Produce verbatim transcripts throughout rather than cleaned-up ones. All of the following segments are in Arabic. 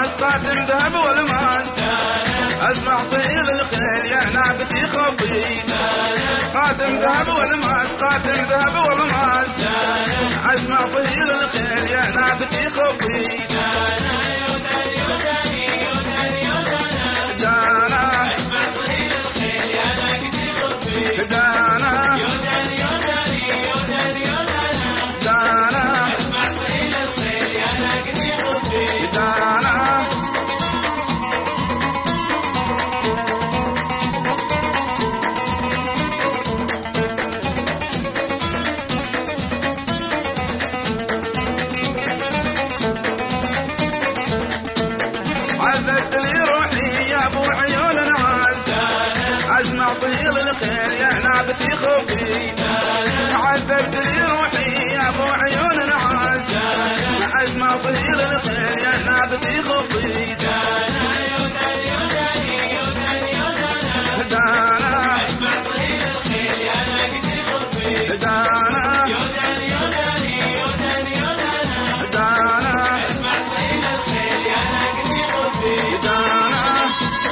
والماس خاتم ذهب والماس اسمع صهيل الخيل يا ناقتي خبي خاتم ذهب والماس خاتم ذهب والماس اسمع صهيل الخيل يا ناقتي خبي عذبتني روحي يا ابو عيون ناس اسمع صهيل الخيل يا ناقتي خبي عذبتني روحي يا ابو عيون ناس اسمع صهيل الخيل يا ناقتي خبي دانا اسمع صهيل الخيل يا ناقتي خبي دانا يوداني يوداني يوداني دانا اسمع صهيل الخيل يا ناقتي خبي دانا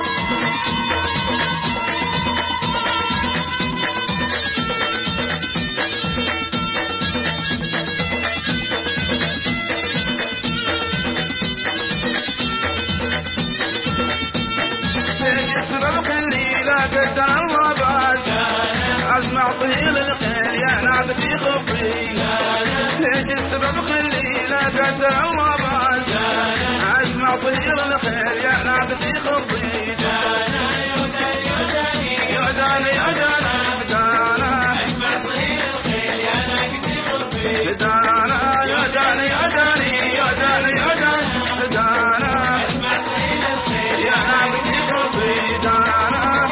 السبب خلي لا قدر الله باس اسمع صهيل الخيل يا ناقتي خبي ليش السبب خلي لا قدر الله باس اسمع صهيل الخيل يا ناقتي خبي يوداني يوداني يوداني يوداني دانا اسمع صهيل الخيل يا ناقتي خبي دانا يوداني يوداني يوداني يوداني دانا اسمع صهيل الخيل يا ناقتي خبي دانا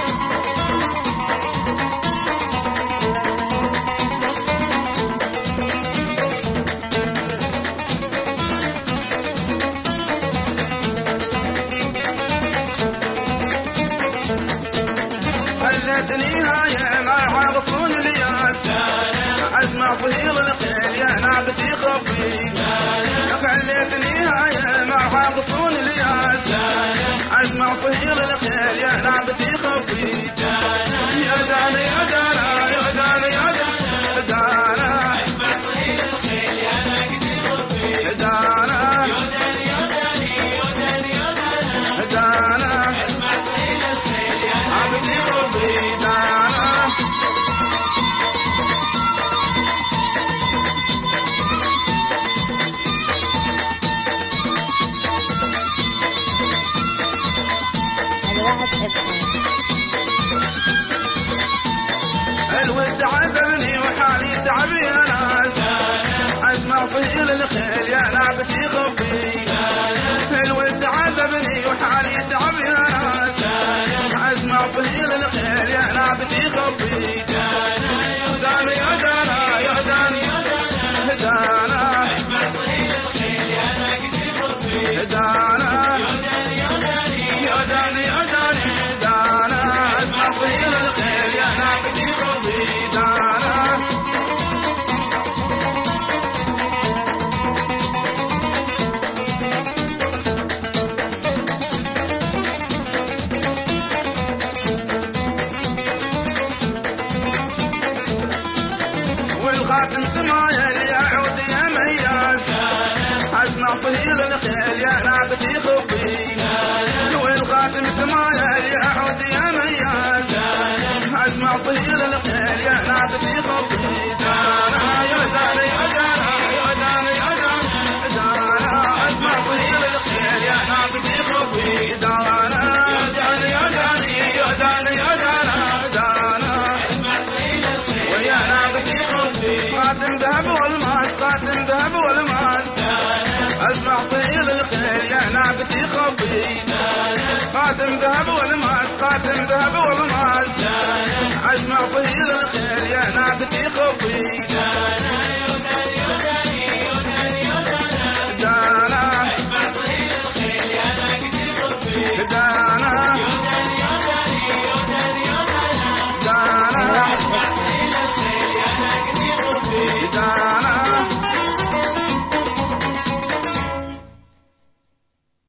خلتني هاي ما يعرفون الياس اسمع صهيل الخيل يا ناقتي خبي خلتني هاي ما يعرفون الياس اسمع صهيل الخيل يا ناقتي خبي يا دانا يا دانا يا دانا يا دانا اسمع صهيل الخيل يا ناقتي خبي دانا يوداني يوداني يوداني يوداني دانا اسمع صهيل الخيل يا ناقتي خبي دانا الود عذبني وحالي تعب يا ناس اسمع صهيل الخيل يا ناقتي خبي الود عذبني وحالي تعب يا ناس اسمع صهيل الخيل يا ناقتي خبي دانا يا دانا يا دانا يا دانا اسمع صهيل الخيل يا ناقتي خبي دانا يوداني يوداني يوداني يوداني دانا اسمع صهيل الخيل يا ناقتي خبي دانا والخاتم تمايل يعود يا مياس اسمع صهيل الخيل يا ناقتي خبي والخاتم تمايل يعود يا مياس اسمع صهيل الخيل يا ناقتي خبي دانا يا دانا يا دانا يا دانا يا دانا اسمع صهيل الخيل يا ناقتي خبي دانا يا دانا يا دانا يا دانا يا دانا دانا اسمع صهيل الخيل ويا ناقتي خبي خاتم ذهب والماس خاتم ذهب والماس اسمع صهيل الخيل يا ناقتي خبي خاتم ذهب والماس